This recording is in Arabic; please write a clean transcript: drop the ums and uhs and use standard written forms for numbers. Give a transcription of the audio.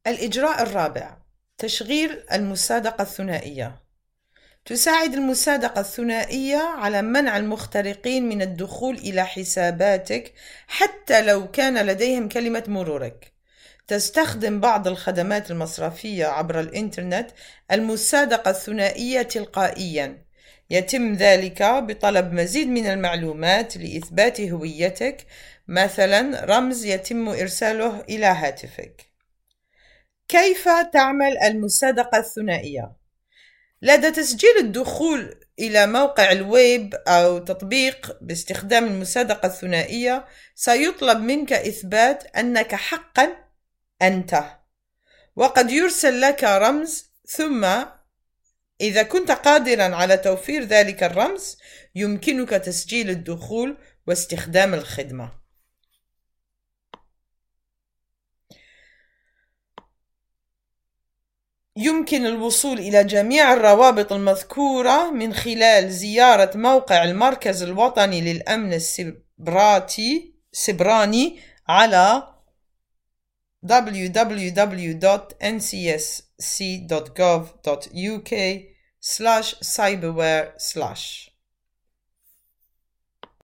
الإجراء الرابع: تشغيل المصادقة الثنائية. تساعد المصادقة الثنائية على منع المخترقين من الدخول إلى حساباتك حتى لو كان لديهم كلمة مرورك. تستخدم بعض الخدمات المصرفية عبر الإنترنت المصادقة الثنائية تلقائياً. يتم ذلك بطلب مزيد من المعلومات لإثبات هويتك، مثلاً رمز يتم إرساله إلى هاتفك. كيف تعمل المصادقة الثنائية؟ لدى تسجيل الدخول إلى موقع الويب أو تطبيق باستخدام المصادقة الثنائية، سيطلب منك إثبات أنك حقاً أنت، وقد يرسل لك رمز، ثم إذا كنت قادراً على توفير ذلك الرمز يمكنك تسجيل الدخول واستخدام الخدمة. يمكن الوصول إلى جميع الروابط المذكورة من خلال زيارة موقع المركز الوطني للأمن السبراني على www.ncsc.gov.uk/cyberware/